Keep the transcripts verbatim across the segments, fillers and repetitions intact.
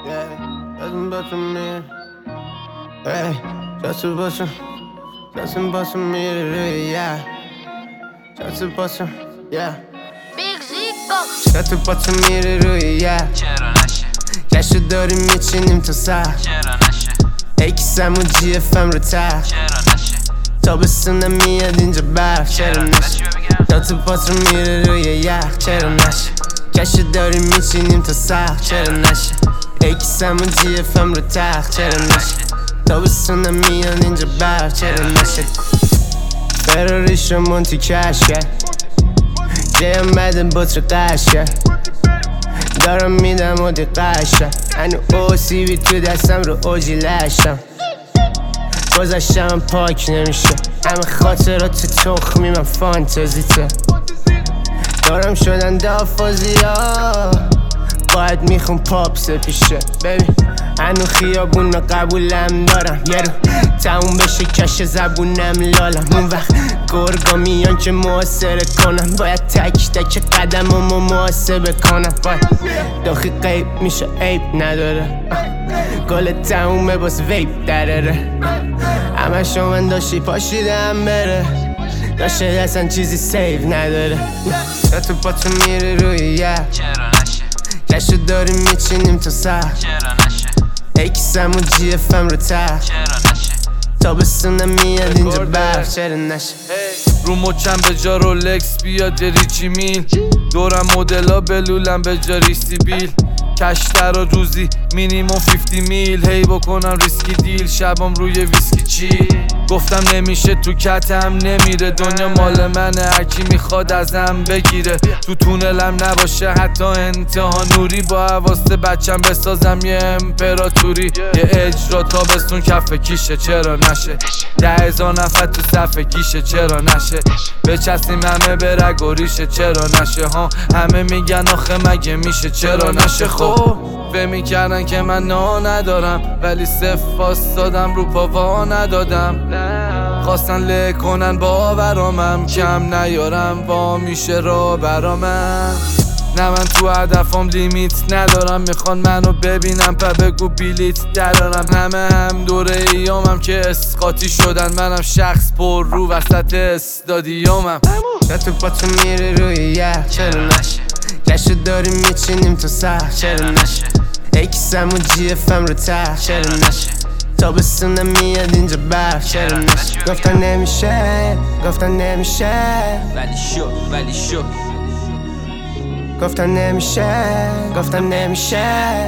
Yeah, nothing but to me. Hey, just a bustin', just a bustin' me today, yeah. Just a bustin', yeah. Big Zico. Just a bustin' me today, yeah. چرا نشه جشن داریم میچینیم تا سر چرا نشه ای کسمون جی اف ام رو تر چرا نشه تابستون میاد اینجا برف چرا نشه دوتا پاتر میره روی یخ چرا نشه جشن داریم میچینیم تا سر چرا نشه ای کسمون جی اف ام رو تر چرا نشه تابستون میاد اینجا برف چرا نشه فراریش رو مونتی کش کرد جیم بدن بطر قش کرد دارم میدم و دقشم هنو او سی بی تو دستم رو اوجی لشم گذشتم پاک نمیشه همه خاطرات تخمی من فانتزیته دارم شدن دافازی ها باید میخون پاپس پیشه ببین هنو خیابون رو قبولم دارم یه رو تموم بشه کش زبونم لالم اون وقت گرگا میان که محاصره کنم باید تک تک قدم رو محاسبه کنم باید داخل قیب میشه عیب نداره گل تمومه باز ویب دراره همه شما داشتی پاشیدم بره داشته اصلا چیزی سیو نداره تو پاتو میره روی یه چرا نشه جشو داریم میچینیم تا سر چرا نشه ای کسمون جی اف ام رو تر چرا نشه تابستونم میاد اینجا برف چرا نشه رو مچم به جا رولکس بیاد ریچی میل دورم مدلا بلولم به جا ریسی بیل کشتر و روزی مینیموم پنجاه میل هی بکنم ریسکی دیل شبام روی ویسکی چی گفتم نمیشه تو کتم نمیره دنیا مال منه هرکی میخواد ازم بگیره تو تونلم نباشه حتی انتها نوری با حواسته بچم بسازم یه امپراتوری یه اجرا تابستون کف کیشه چرا نشه ده هزار نفر تو صف گیشه چرا نشه بچستیم همه به رگ و ریشه چرا نشه ها همه میگن آخه مگه میشه چرا نشه خب به میکردن که من نا ندارم ولی صف دادم رو پا وا ندادم خواستن له کنن باورامم کم نیارم وا میشه را برامم نه من تو هدفم لیمیت ندارم میخوان منو ببینم پا بگو بیلیت درارم همه هم دوره ایامم که اسقاطی شدن منم شخص پر رو وسط استادیومم تو پاتو میره روی یه چرا نشه جشو داریم میچینیم تا سر چرا نشه ای کسمون جی اف ام رو تر چرا نشه تابستونم میاد اینجا برف چرا نشه گفتن نمیشه گفتن نمیشه ولی شو ولی شو گفتن نمیشه گفتن نمیشه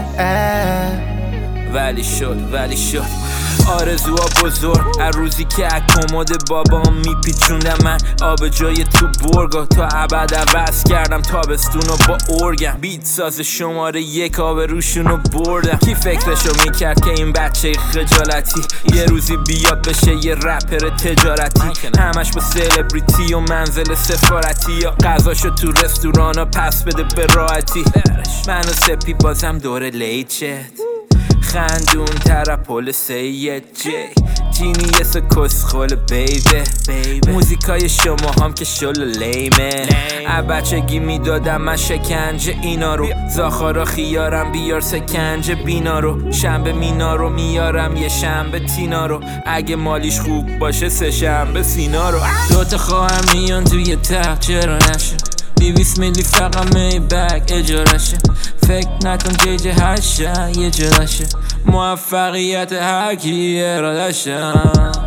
ولی شد ولی شد آرزوها بزرگ هر روزی که اکماد بابام میپیچوندم من آب جای تو برگا تا ابد عوض کردم تابستونو با ارگم بیت ساز شماره یک آب روشونو بردم کی فکرشو میکرد که این بچه خجالتی یه روزی بیاد بشه یه رپر تجارتی همش با سلبریتی و منزل سفارتی یا غذاشو تو رستورانا پس بده به راحتی منو سپی بازم دور لیچت خندون تر پل سید جی جینیس کسخول بیبه موزیکای شما هم که شل لیمه بچگی میدادم من شکنجه اینا رو زاخارا خیارم بیار سکنجه بینا رو شنبه مینا رو میارم یه شنبه تینا رو اگه مالیش خوب باشه سه شنبه سینا رو دوتا خواهم میان توی تخت چرا نشه بیویس میلی فقط می بگ اجارشه فکر نکن جیجه هشه یه جلشه موفقیت هرکی ارادشه